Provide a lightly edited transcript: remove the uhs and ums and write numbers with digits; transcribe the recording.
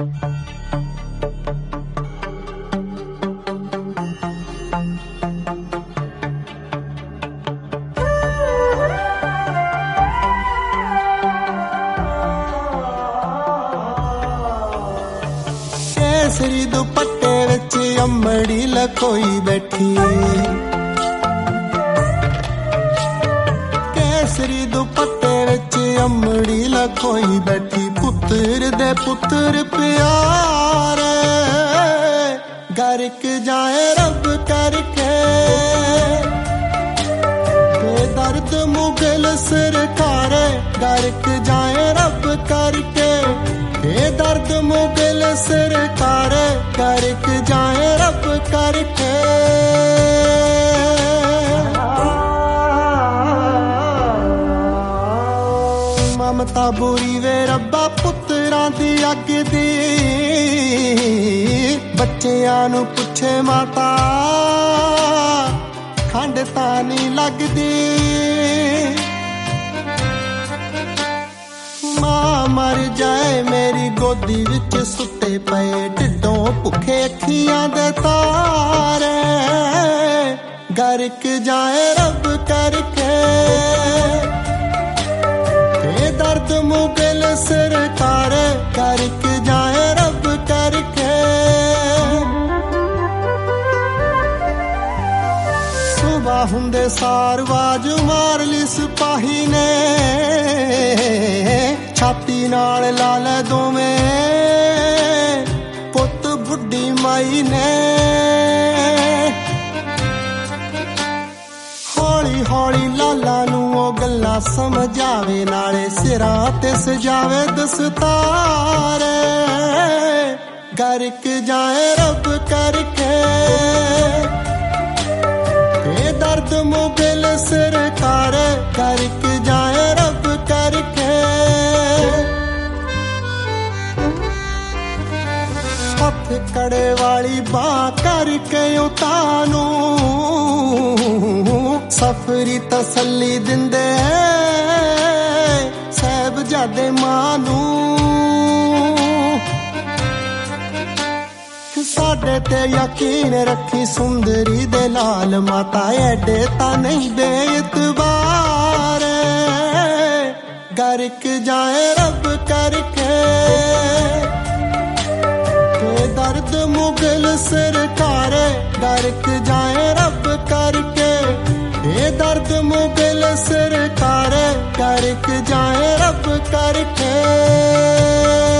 केसरी दुपट्टे विच अम्मड़ी लकोई बैठी, केसरी दुपट्टे विच अम्मड़ी लकोई बैठी। पुत्र दे पुत्र प्यारे गर्क जाए रब करके, दर्द मुगल सरकार गर्क जाए रब करके, दर्द मुगल सरकार गर्क जाए रब करके। ममता बुरी वे रब्बा पुत्रां दी अग दी, बच्चियां नूं पुछे माता खंड तां नहीं लगदी। मां मर जाए मेरी गोदी विच सुते पे, ढिडों भुखे अखियां दे तारे गर्क जाए रब करके, दर्द मुगल सरकार गर्क जाए रब करके। सुबह हुंदे सार वाज मार ली सिपाही ने, छाती नाल ला ले दोवें पुत बुढ़ी माई ने। हौली हौली लाला नूं ओ गल्लां समझावे, नाले सिरां ते सजावे दस्तार गर्क जाए रब करके, दर्द मुगल सरकार गर्क जाए रब करके। हथ कड़े वाली बां करके उतानू सफरी तसल्ली दिंदे साहिबजादे मानू। साडे ते यकीन रखी सुंदरी दे लाल माता, एडे ता नहीं बेइतबार गर्क जाए रब करके, दर्द मुगल सरकार गर्क जाए रब करके, दर्द मुगल सरकार गर्क जाए रब करके।